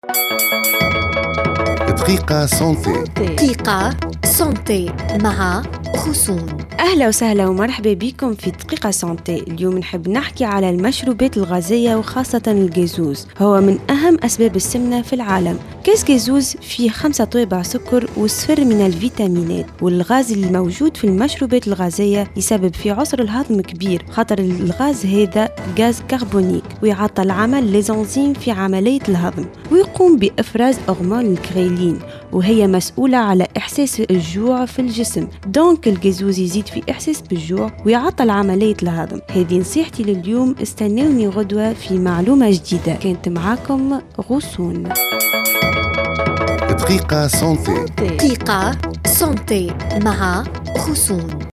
دقيقة سانتي. دقيقة سانتي مع غصون. أهلا وسهلا ومرحبا بكم في دقيقة سانتي. اليوم نحب نحكي على المشروبات الغازية وخاصة الجازوز. هو من أهم أسباب السمنة في العالم. كاس جازوز فيه 5 طابع سكر وصفر من الفيتامينات، والغاز اللي موجود في المشروبات الغازية يسبب في عسر الهضم كبير، خاطر الغاز هذا غاز كربونيك ويعطل عمل ليزانزيم في عملية الهضم، ويقوم بإفراز هرمون الكريلين وهي مسؤولة على إحساس الجوع في الجسم. دونك الجازوز يزيد في إحساس بالجوع ويعطل عملية الهضم. هذه نصيحتي لليوم، استنوني غدوة في معلومة جديدة. كانت معاكم غصون. دقيقة سانتي. دقيقة سانتي مع غصون.